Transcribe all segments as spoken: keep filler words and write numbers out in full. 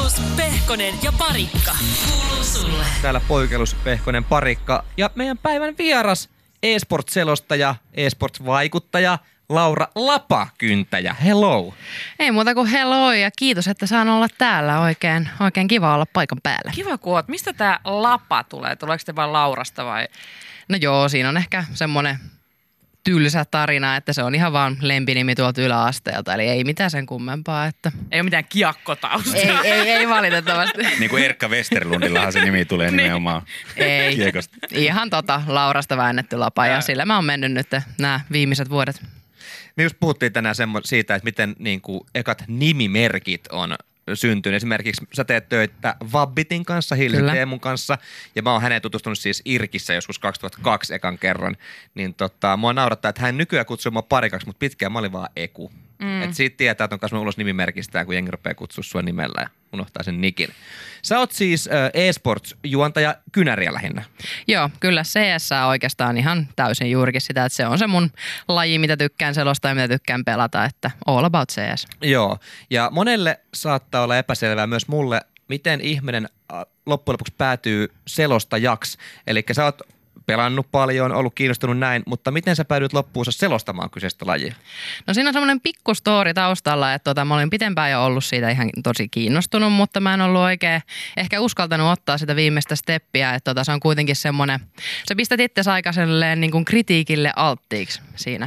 Poikkeus, Pehkonen ja Parikka. Kuuluu sulle. Täällä Poikkeus, Pehkonen, Parikka ja meidän päivän vieras e-sport-selostaja, e-sport-vaikuttaja Laura Lapakyntäjä. Hello. Ei muuta kuin hello ja kiitos, että saan olla täällä. Oikein, oikein kiva olla paikan päällä. Kiva kun oot. Mistä tää Lapa tulee? Tuleeko te vaan Laurasta vai? No joo, siinä on ehkä semmoinen tylsä tarina, että se on ihan vaan lempinimi tuolta yläasteelta. Eli ei mitään sen kummempaa. Että... Ei ole mitään kiakkotausta. Ei, ei, ei valitettavasti. Niin kuin Erkka Westerlundillahan se nimi tulee nimenomaan Ei, kiekosta. ihan tota Laurasta väännetty Lapa ja sillä mä oon mennyt nyt nämä viimeiset vuodet. Me just puhuttiin tänään semmo- siitä, että miten niin kuin, ekat nimimerkit on syntynyt. Esimerkiksi sä teet töitä Vabbitin kanssa, Hilsen Kyllä. Teemun kanssa, ja mä oon häneen tutustunut siis Irkissä joskus kaksituhattakaksi ekan kerran. Niin tota, mua naurattaa, että hän nykyään kutsuu mua Parikaksi, mutta pitkään mä olin vaan Eku. Mm. Et siitä tietää, että on kasvanut ulos nimimerkistään, kun jengi rupeaa kutsua sua nimellä ja unohtaa sen nikin. Sä oot siis äh, e-sports-juontaja kynäriä lähinnä. Joo, kyllä C S oikeastaan ihan täysin juurikin sitä, että se on se mun laji, mitä tykkään selostaa ja mitä tykkään pelata, että all about C S. Joo, ja monelle saattaa olla epäselvää myös mulle, miten ihminen äh, loppujen lopuksi päätyy selostajaksi. Eli sä oot pelannut paljon, ollut kiinnostunut näin, mutta miten sä päädyit loppuunsa selostamaan kyseistä lajia? No siinä on semmoinen pikku story taustalla, että tota, mä olin pitempään jo ollut siitä ihan tosi kiinnostunut, mutta mä en ollut oikein ehkä uskaltanut ottaa sitä viimeistä steppiä, että tota, se on kuitenkin semmoinen, sä pistät itse aika niin kuin kritiikille alttiiksi siinä.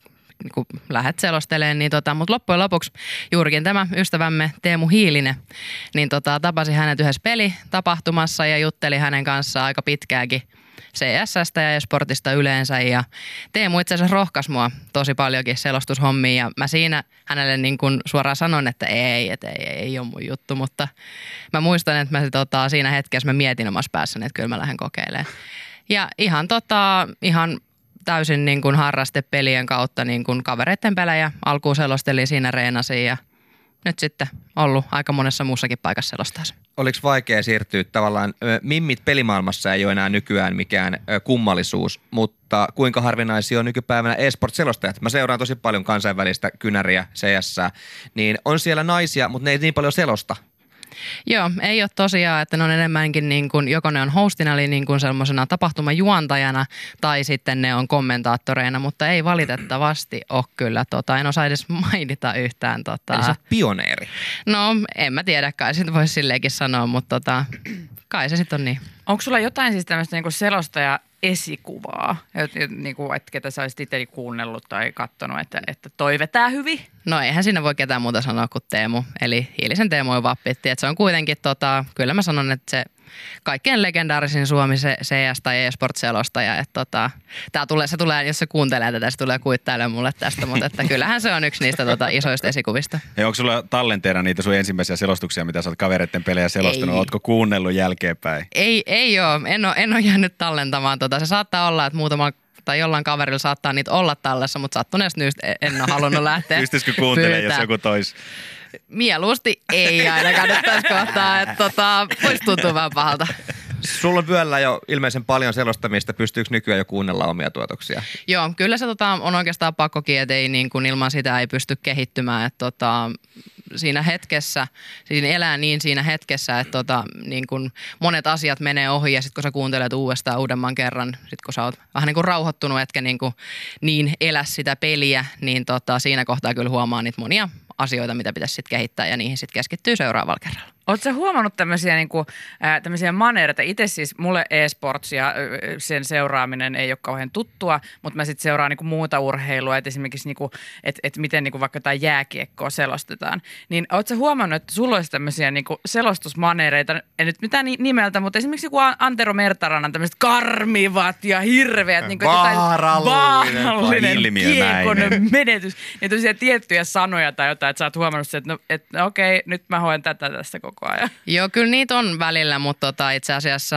Kun lähdet selostelemaan, niin tota, mutta loppujen lopuksi juurikin tämä ystävämme Teemu Hiilinen, niin tota, tapasi hänet yhdessä pelitapahtumassa ja jutteli hänen kanssaan aika pitkäänkin C S:stä ja sportista yleensä ja Teemu itse asiassa rohkaisi mua tosi paljonkin selostushommiin ja mä siinä hänelle niin kuin suoraan sanon, että ei, että ei, ei ole mun juttu, mutta mä muistan, että mä tota, siinä hetkessä mä mietin omassa päässäni, että kyllä mä lähden kokeilemaan. Ja ihan, tota, ihan täysin niin kuin harrastepelien kautta niin kuin kavereiden pelejä alkuun selostelin siinä reenasin ja nyt sitten ollut aika monessa muussakin paikassa selostaa. Oliko vaikea siirtyä tavallaan, ö, mimmit pelimaailmassa ei ole enää nykyään mikään ö, kummallisuus, mutta kuinka harvinaisia on nykypäivänä e-sport-selostajat? Mä seuraan tosi paljon kansainvälistä kynäriä C S, niin on siellä naisia, mutta ne ei niin paljon selosta. Joo, ei ole tosiaan, että ne on enemmänkin niin kuin, joko ne on hostina eli niin kuin semmoisena tapahtumajuontajana tai sitten ne on kommentaattoreina, mutta ei valitettavasti ole kyllä, tota, en osaa edes mainita yhtään. Tota. Eli sä oot pioneeri. No en mä tiedä, kai sitten voisi silleenkin sanoa, mutta tota, kai se sitten on niin. Onko sulla jotain siis tämmöistä niinku selostaja esikuvaa, niinku, että ketä sä olisit itse kuunnellut tai katsonut, että, että toi vetää hyvin? No eihän siinä voi ketään muuta sanoa kuin Teemu, eli Hiilisen Teemu on vappitti, että se on kuitenkin, tota, kyllä mä sanon, että se kaikkein legendaarisin Suomi C S- tai e-sport-selostaja, että tota, tää tulee, se tulee, jos se kuuntelee tätä, se tulee kuittailemaan mulle tästä, mutta että kyllähän se on yksi niistä tota, isoista esikuvista. Ja onko sulla tallenteena niitä sun ensimmäisiä selostuksia, mitä sä oot kavereiden pelejä selostanut? Ei. Ootko kuunnellut jälkeenpäin? Ei, ei ole, en ole, en ole jäänyt tallentamaan tota, se saattaa olla, että muutama tai jollain kaverilla saattaa niitä olla tallessa, mutta sattuneesta nyystä en ole halunnut lähteä. Pystyisikö kuuntelemaan, jos pyytää. joku tois? Mieluusti ei ainakaan nyt tässä kohtaa, että tota, voisi tuntua vähän pahalta. Sulla on vyöllä jo ilmeisen paljon selostamista. Pystyykö nykyään jo kuunnella omia tuotoksia? Joo, kyllä se tota, on oikeastaan pakkokin, että ei, niin kuin, ilman sitä ei pysty kehittymään. Että, tota, siinä hetkessä, siinä elää niin siinä hetkessä, että tota, niin kuin monet asiat menee ohi ja sitten kun sä kuuntelet uudestaan uudemman kerran, sitten kun sä oot vähän niin kuin rauhoittunut, etkä niin, kuin niin elä sitä peliä, niin tota, siinä kohtaa kyllä huomaa niitä monia asioita, mitä pitäisi sitten kehittää ja niihin sitten keskittyy seuraavalla kerralla. Oletko huomannut tämmöisiä, niinku, äh, tämmöisiä maneereita? Itse siis mulle e-sports ja äh, sen seuraaminen ei ole kauhean tuttua, mutta mä sitten seuraan niinku muuta urheilua, että esimerkiksi niinku, että et miten niinku vaikka jotain jääkiekkoa selostetaan. Niin oletko huomannut, että sulla olisi tämmöisiä niinku selostusmaneereita, en nyt mitään nimeltä, mutta esimerkiksi joku Antero Mertarannan tämmöiset karmivat ja hirveät. Niinku, vaarallinen, vaarallinen kiekon ilmiömäinen menetys. Ja tosiaan tiettyjä sanoja tai jotain, että sä oot huomannut se, että no, et, no okei, nyt mä hoen tätä tästä koko ajan. Joo, kyllä niitä on välillä, mutta tota, itse asiassa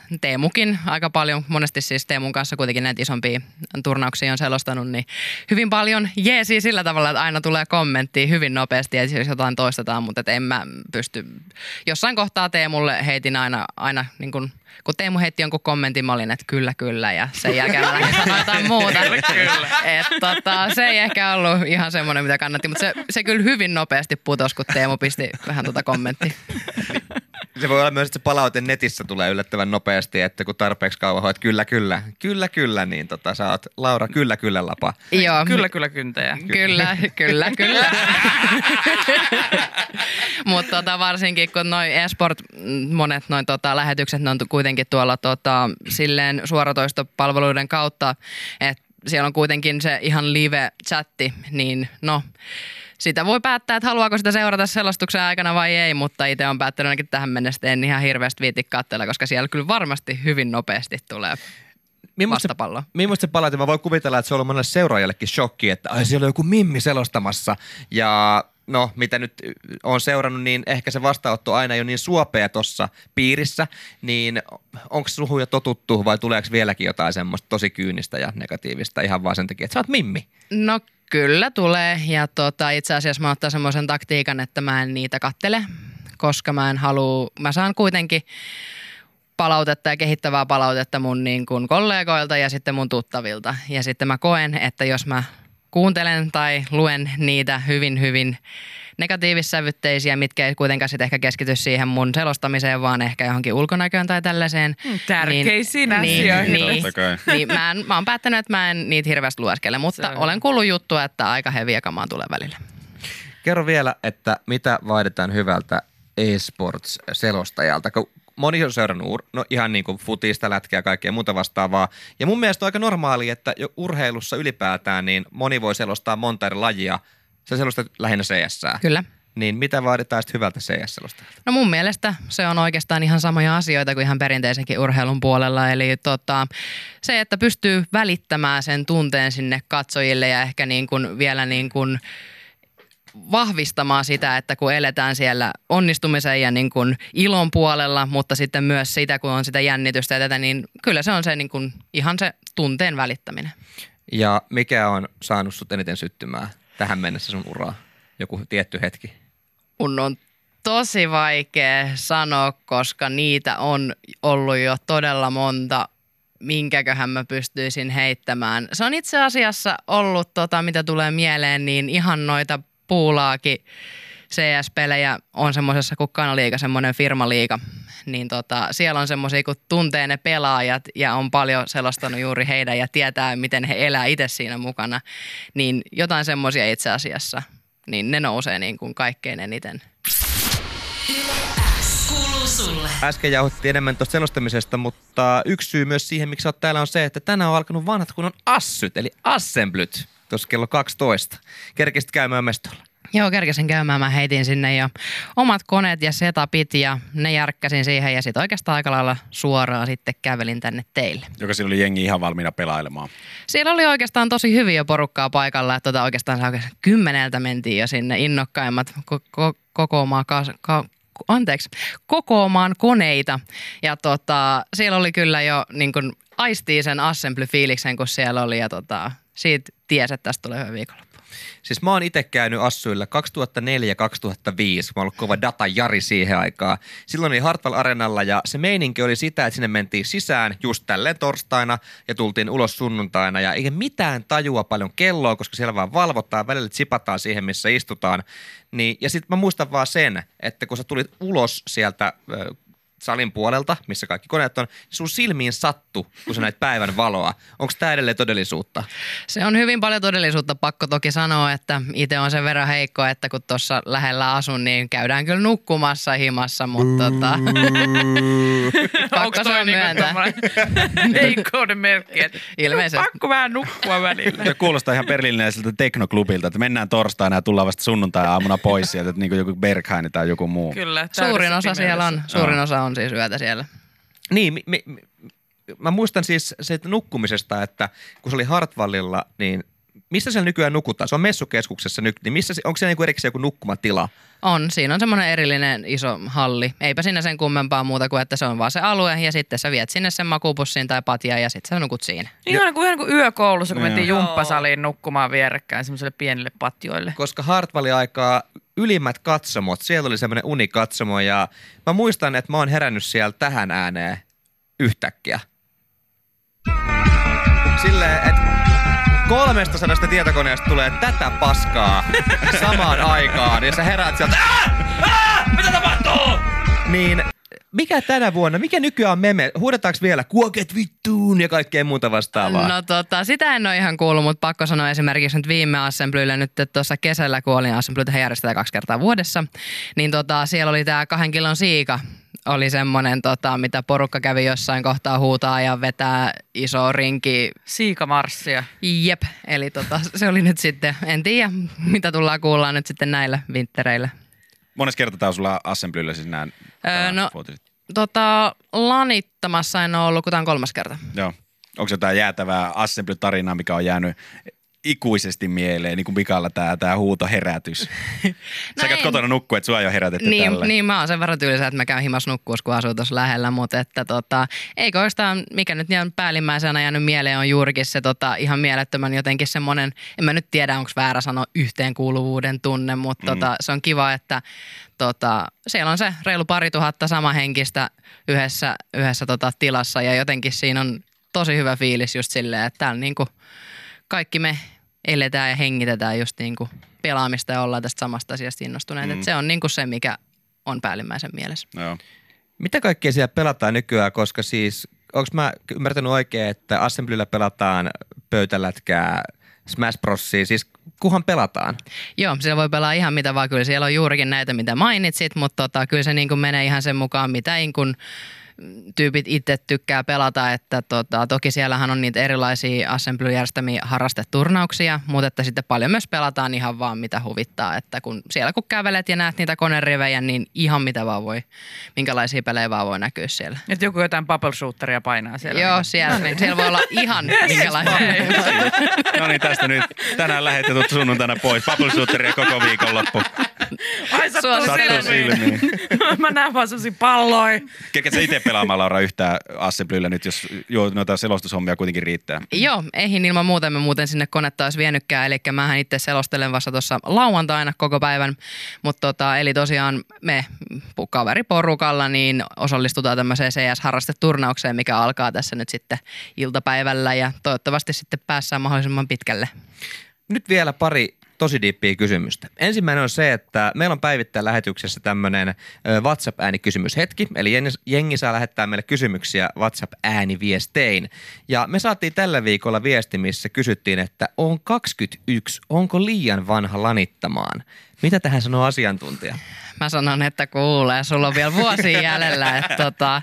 Teemukin aika paljon, monesti siis Teemun kanssa kuitenkin näitä isompia turnauksia on selostanut, niin hyvin paljon jeesiä sillä tavalla, että aina tulee kommenttia hyvin nopeasti, ja jos jotain toistetaan, mutta et en mä pysty. Jossain kohtaa Teemulle heitin aina, aina niin kun, kun Teemu heitti jonkun kommentin, mä olin, että kyllä, kyllä, ja sen jälkeen mä lähdin sanoa jotain muuta. Et, tota, se ei ehkä ollut ihan semmoinen, mitä kannatti, mutta se, se kyllä hyvin nopeasti putosi, kun Teemu pisti vähän tuota kommenttia. Se voi olla myös, että se palaute netissä tulee yllättävän nopeasti, että kun tarpeeksi kauan hoit kyllä, kyllä, kyllä, kyllä, niin tota, sä oot Laura kyllä, kyllä lapa. Joo. Kyllä, kyllä kyntäjä. Kyllä, kyllä, kyllä. Mutta tota, varsinkin kun noin e-sport, monet noin tota, lähetykset, ne on kuitenkin tuolla tota, silleen suoratoistopalveluiden kautta, että siellä on kuitenkin se ihan live-chatti, niin no... Sitä voi päättää, että haluaako sitä seurata selostuksen aikana vai ei, mutta itse olen päättänyt ainakin tähän mennessä, en ihan hirveästi viitti katsella, koska siellä kyllä varmasti hyvin nopeasti tulee vastapallo. Millaista se palaute? Mä voin kuvitella, että se on ollut monelle seuraajallekin shokki, että ai siellä on joku mimmi selostamassa ja no mitä nyt on seurannut, niin ehkä se vastaanotto aina ei ole niin suopea tuossa piirissä, niin onko suhun jo totuttu vai tuleeko vieläkin jotain semmoista tosi kyynistä ja negatiivista ihan vaan sen takia, että sä oot mimmi? No kyllä tulee ja tota, itse asiassa mä ottan semmoisen taktiikan, että mä en niitä kattele, koska mä en halua, mä saan kuitenkin palautetta ja kehittävää palautetta mun niin kuin kollegoilta ja sitten mun tuttavilta. Ja sitten mä koen, että jos mä kuuntelen tai luen niitä hyvin, hyvin negatiivissävytteisiä, mitkä ei kuitenkaan sitten ehkä keskity siihen mun selostamiseen, vaan ehkä johonkin ulkonäköön tai tällaiseen. Tärkeisiin niin, asioihin. Niin, niin, niin mä, en, mä oon päättänyt, että mä en niitä hirveästi lueskele, mutta olen kuullut juttua, että aika heviä kamaa tulee välillä. Kerro vielä, että mitä vaaditaan hyvältä e-sports-selostajalta, kun moni on seurannut no ihan niin kuin futista, lätkää ja kaikkea muuta vastaavaa. Ja mun mielestä on aika normaali, että jo urheilussa ylipäätään niin moni voi selostaa monta eri lajia. Sä selostat lähinnä C S:ää. Kyllä. Niin mitä vaaditaan sitten hyvältä C S-selostajalta? No mun mielestä se on oikeastaan ihan samoja asioita kuin ihan perinteisenkin urheilun puolella. Eli tota, se, että pystyy välittämään sen tunteen sinne katsojille ja ehkä niin kuin vielä niin kuin vahvistamaan sitä, että kun eletään siellä onnistumisen ja niin kuin ilon puolella, mutta sitten myös sitä, kun on sitä jännitystä ja tätä, niin kyllä se on se niin kuin ihan se tunteen välittäminen. Ja mikä on saanut sut eniten syttymään tähän mennessä sun uraa? Joku tietty hetki? Mun on tosi vaikea sanoa, koska niitä on ollut jo todella monta, minkäköhän mä pystyisin heittämään. Se on itse asiassa ollut, tota, mitä tulee mieleen, niin ihan noita puulaakin C S-pelejä on semmoisessa kuin Kanaliiga, semmoinen firmaliiga, niin tota, siellä on semmoisia, kun tuntee ne pelaajat ja on paljon selostanut juuri heidän ja tietää, miten he elää itse siinä mukana, niin jotain semmoisia itse asiassa, niin ne nousee niin kuin kaikkein eniten. Kuuluu sulle. Äsken jauhuttiin enemmän tuosta selostamisesta, mutta yksi syy myös siihen, miksi olet täällä on se, että tänään on alkanut vanhat kunnon assyt, eli assemblyt, tuossa kello kaksitoista. Kerkisit käymään mestolla? Joo, kerkesin käymään. Mä heitin sinne jo omat koneet ja setupit ja ne järkkäsin siihen ja sitten oikeastaan aika lailla suoraan sitten kävelin tänne teille. Joka siinä oli jengi ihan valmiina pelailemaan. Siellä oli oikeastaan tosi hyviä porukkaa paikalla, että tota oikeastaan se oikeastaan kymmeneltä mentiin jo sinne innokkaimmat ko- ko- kokoamaan, ka- ka- anteeksi, kokoamaan koneita. Ja tota, siellä oli kyllä jo niin kuin aistii sen assembly-fiiliksen, kun siellä oli ja tota, siitä tiesi, että tästä tulee hyvä viikonloppu. Siis mä oon itse käynyt assuilla kaksituhattaneljä kaksituhattaviisi, mä oon ollut kova datajari siihen aikaan. Silloin oli Hartwall Arenalla ja se meininki oli sitä, että sinne mentiin sisään just tälleen torstaina ja tultiin ulos sunnuntaina. Ja eikä mitään tajua paljon kelloa, koska siellä vaan valvotaan, välillä chipataan siihen, missä istutaan. Niin, ja sitten mä muistan vaan sen, että kun sä tulit ulos sieltä salin puolelta, missä kaikki koneet on, niin sun silmiin sattu, kun sä näit päivän valoa. Onko tämä edelleen todellisuutta? Se on hyvin paljon todellisuutta, pakko toki sanoa, että itse on sen verran heikko, että kun tuossa lähellä asun, niin käydään kyllä nukkumassa himassa, mutta tota, pakko se on myöntää. Heikkouden merkki, että ilmeisesti. Pakko vähän nukkua välillä. Se kuulostaa ihan berliiniläiseltä teknoklubilta, että mennään torstaina ja tullaan vasta sunnuntai-aamuna pois sieltä, että niin kuin joku Berghain tai joku muu. Kyllä. Suurin osa siellä on, suurin osa on siis yötä siellä. Niin, mi, mi, mä muistan siis siitä nukkumisesta, että kun se oli Hartwallilla, niin missä siellä nykyään nukutaan? Se on messukeskuksessa nyt, niin missä, onko siellä niinku erikseen joku nukkumatila? On, siinä on semmoinen erillinen iso halli. Eipä siinä sen kummempaa muuta kuin, että se on vaan se alue ja sitten sä viet sinne sen makuupussin tai patjan ja sitten sä nukut siinä. Ihan kuin, ihan kuin yökoulussa, kun Joo. mentiin jumppasaliin nukkumaan vierekkäin semmoiselle pienille patjoille. Koska Hartwallin aikaa ylimmät katsomot, siellä oli semmoinen unikatsomo ja mä muistan, että mä oon herännyt siellä tähän ääneen yhtäkkiä. Silleen, että kolmesta sadasta tietokoneesta tulee tätä paskaa samaan aikaan ja sä heräät sieltä, Ää! Ää! Mitä tapahtuu? Niin mikä tänä vuonna, mikä nykyään on meme? Huudetaanko vielä kuoket vittuun ja kaikkea muuta vastaavaa? No tota, sitä en ole ihan kuullut, mutta pakko sanoa esimerkiksi nyt viime Assemblyllä nyt tuossa kesällä, kun olin Assemblytä järjestetään kaksi kertaa vuodessa, niin tota, siellä oli tää kahden kilon siika. Oli semmoinen, tota, mitä porukka kävi jossain kohtaa huutaa ja vetää iso rinki. Siikamarssia. Jep, eli tota, se oli nyt sitten, en tiedä mitä tullaan kuullaan nyt sitten näillä vinttereillä. Mones kerta tää on sulla Assemblyllä siis nää Öö, no, vuotiset? tota, lanittamassa en ole ollut, kun tämä on kolmas kerta. Joo. Onko se jotain jäätävää Assembly-tarinaa, mikä on jäänyt ikuisesti mieleen, niin kuin Mikalla tää, tää huutoherätys? Sä käyt en. kotona nukkua, että sua jo herätetty Niin, tälle. niin, mä oon sen verran tyylisä, että mä käyn himas nukkuus, kun asuu tuossa lähellä, mutta että tota, eikö oikeastaan, mikä nyt ihan päällimmäisenä jäänyt mieleen on juurikin se tota, ihan mielettömän jotenkin semmoinen, en mä nyt tiedä, onko väärä sanoa yhteenkuuluvuuden tunne, mutta mm. tota, se on kiva, että tota, siellä on se reilu pari tuhatta samahenkistä yhdessä, yhdessä tota, tilassa ja jotenkin siinä on tosi hyvä fiilis just silleen, että täällä niinku kaikki me eletään ja hengitetään just niinku pelaamista ja ollaan tästä samasta asiasta innostuneet. Mm. Se on niinku se, mikä on päällimmäisen mielessä. Joo. Mitä kaikkea siellä pelataan nykyään, koska siis, onko mä ymmärtänyt oikein, että Assemblyllä pelataan pöytälätkää, Smash Brosia, siis kuhan pelataan? Joo, siellä voi pelaa ihan mitä vaan. Kyllä siellä on juurikin näitä, mitä mainitsit, mutta tota, kyllä se niin kuin menee ihan sen mukaan, mitä niin kuin tyypit itse tykkää pelata, että tota, toki siellähän on niitä erilaisia Assembly järjestämiä harrasteturnauksia, mutta että sitten paljon myös pelataan ihan vaan mitä huvittaa, että kun siellä kun kävelet ja näet niitä konerivejä, niin ihan mitä vaan voi, minkälaisia pelejä vaan voi näkyä siellä. Että joku jotain bubble shooteria painaa siellä. Joo, siellä, niin. siellä voi olla ihan minkälaisia. No niin, tästä nyt tänään lähetetut sunnuntaina pois. Bubble shooteria koko viikonloppu. Ai sattuu Sattuu silmiin. Mä näen vaan sellaisia palloja. Ketkä sä itse pelaamaan, Laura, yhtään Assemblyllä nyt, jos jo noita selostushommia kuitenkin riittää? Joo, eihin ilman muuten mä muuten sinne konetta olisi vienytkään, eli mähän itse selostelen vasta tuossa lauantaina koko päivän, mutta tota, eli tosiaan me kaveriporukalla niin osallistutaan tämmöiseen C S-harrasteturnaukseen, mikä alkaa tässä nyt sitten iltapäivällä ja toivottavasti sitten päässään mahdollisimman pitkälle. Nyt vielä pari tosi diippiä kysymystä. Ensimmäinen on se, että meillä on päivittäin lähetyksessä tämmöinen WhatsApp-äänikysymyshetki, eli jengi, jengi saa lähettää meille kysymyksiä WhatsApp-ääniviestein. Ja me saatiin tällä viikolla viesti, missä kysyttiin, että on kaksikymmentäyksi, onko liian vanha lanittamaan? Mitä tähän sanoo asiantuntija? Mä sanon, että kuulee, sulla on vielä vuosia jäljellä, että tota,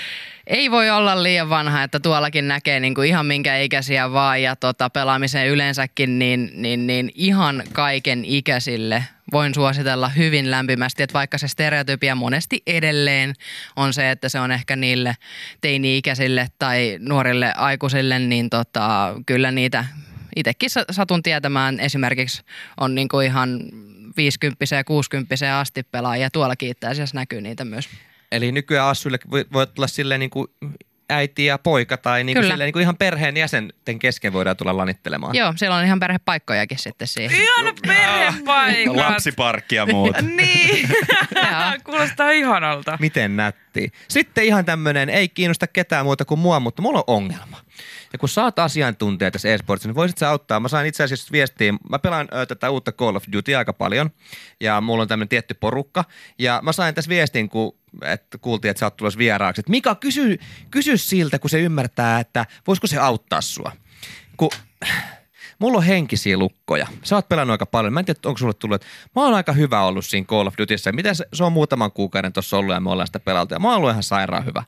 ei voi olla liian vanha, että tuollakin näkee niin kuin ihan minkä ikäisiä vaan ja tota, pelaamiseen yleensäkin, niin, niin, niin ihan kaiken ikäisille voin suositella hyvin lämpimästi, että vaikka se stereotypia monesti edelleen on se, että se on ehkä niille teini-ikäisille tai nuorille aikuisille, niin tota, kyllä niitä itsekin satun tietämään esimerkiksi on niin kuin ihan viisikymppiseen ja kuusikymppiseen asti pelaajia. Tuollakin itse asiassa näkyy niitä myös. Eli nykyään Assuille voi, voi tulla silleen niin kuin äiti ja poika tai niin kuin silleen niin kuin ihan perheen jäsenten kesken voidaan tulla lanittelemaan. Joo, siellä on ihan perhepaikkojakin sitten siihen. Ihana perhepaikat. Lapsiparkki ja muut. Niin. Kuulostaa ihanalta. Miten nätti. Sitten ihan tämmönen, ei kiinnosta ketään muuta kuin mua, mutta mulla on ongelma. Ja kun sä oot asiantuntija tässä eSportsissa, niin voisit sä auttaa. Mä sain itse asiassa viestiä, mä pelaan ö, tätä uutta Call of Duty aika paljon ja mulla on tämmönen tietty porukka. Ja mä sain tässä viestin, kun että kuultiin, että sä oot tulossa vieraaksi. Että Mika, kysy, kysy siltä, kun se ymmärtää, että voisiko se auttaa sua. Kun mulla on henkisiä lukkoja. Sä oot pelannut aika paljon. Mä en tiedä, onko sulle tullut, että mä oon aika hyvä ollut siinä Call of Dutyssä. Miten se, se on muutaman kuukauden tuossa ollut ja me ollaan sitä pelaltu. Ja mä oon ollut ihan sairaan hyvä.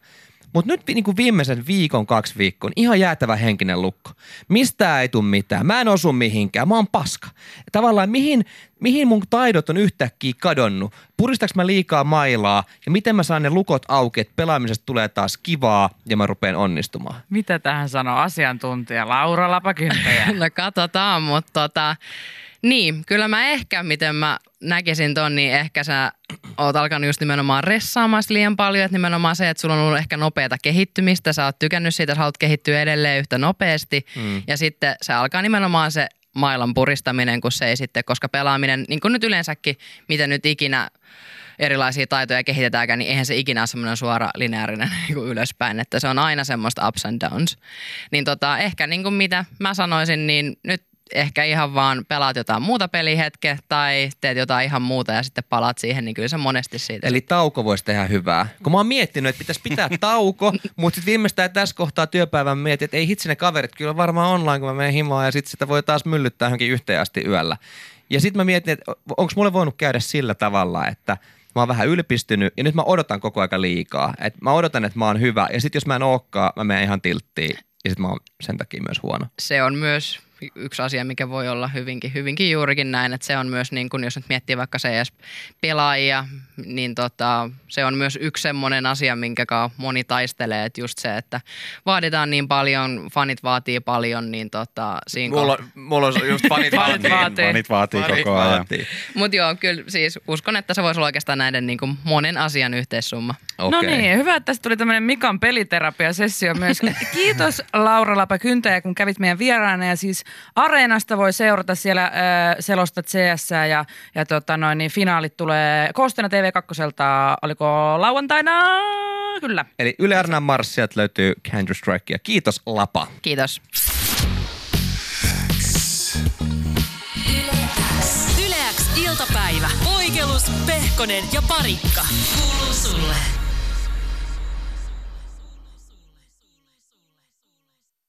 Mutta nyt niin kuin viimeisen viikon, kaksi viikkoa, ihan jäätävä henkinen lukko. Mistään ei tule mitään. Mä en osu mihinkään. Mä oon paska. Tavallaan mihin, mihin mun taidot on yhtäkkiä kadonnut? Puristaks mä liikaa mailaa? Ja miten mä saan ne lukot auki, että pelaamisesta tulee taas kivaa ja mä rupean onnistumaan? Mitä tähän sanoo asiantuntija Laura Lapakyntäjä? No katsotaan, mutta tota, niin, kyllä mä ehkä, miten mä näkisin ton, niin ehkä sä oot alkanut just nimenomaan ressaamaan liian paljon, että nimenomaan se, että sulla on ollut ehkä nopeata kehittymistä, sä oot tykännyt siitä, sä haluat kehittyä edelleen yhtä nopeasti mm. ja sitten se alkaa nimenomaan se mailan puristaminen, kun se ei sitten, koska pelaaminen, niin kuin nyt yleensäkin, mitä nyt ikinä erilaisia taitoja kehitetäänkään, niin eihän se ikinä ole semmoinen suora lineaarinen niin kuin ylöspäin, että se on aina semmoista ups and downs. Niin tota, ehkä niin kuin mitä mä sanoisin, niin nyt ehkä ihan vaan pelaat jotain muuta pelihetkeä tai teet jotain ihan muuta ja sitten palaat siihen, niin kyllä se monesti siitä. Eli tauko voisi tehdä hyvää. Kun mä oon miettinyt, että pitäisi pitää tauko, mutta sitten viimeistään tässä kohtaa työpäivän mietin, että ei hitsi ne kaverit kyllä varmaan online, kun mä menen himaan ja sitten sitä voi taas myllyttää johonkin yhteen asti yöllä. Ja sitten mä mietin, että onko mulle voinut käydä sillä tavalla, että mä oon vähän ylpistynyt ja nyt mä odotan koko aika liikaa. Et mä odotan, että mä oon hyvä ja sitten jos mä en ookaan, mä menen ihan tilttiin ja sitten mä oon sen takia myös huono. Se on myös yksi asia, mikä voi olla hyvinkin, hyvinkin juurikin näin, että se on myös niin kuin, jos nyt miettii vaikka C S-pelaajia, niin tota, se on myös yksi semmoinen asia, minkä moni taistelee, että just se, että vaaditaan niin paljon, fanit vaatii paljon, niin tota, siinä mulla, on, mulla on just fanit vaatii. vaatii. Fanit vaatii Fanit koko ajan. Mutta joo, kyllä siis uskon, että se voisi olla oikeastaan näiden niin kuin monen asian yhteissumma. Okay. No niin, hyvä, että tästä tuli tämmöinen Mikan peliterapiasessio myös. Kiitos Laura Lapakyntäjä, kun kävit meidän vieraana ja siis Areenasta voi seurata siellä äh, Selostat C S ja, ja tota noin, niin finaalit tulee koosteena T V kaksi, oliko lauantaina? Kyllä. Eli Yle Areenan marssijat löytyy Counter-Strikea. Kiitos Lapa. Kiitos. Yle X iltapäivä. Poikelus, Pehkonen ja Parikka. Kuuluu sulle.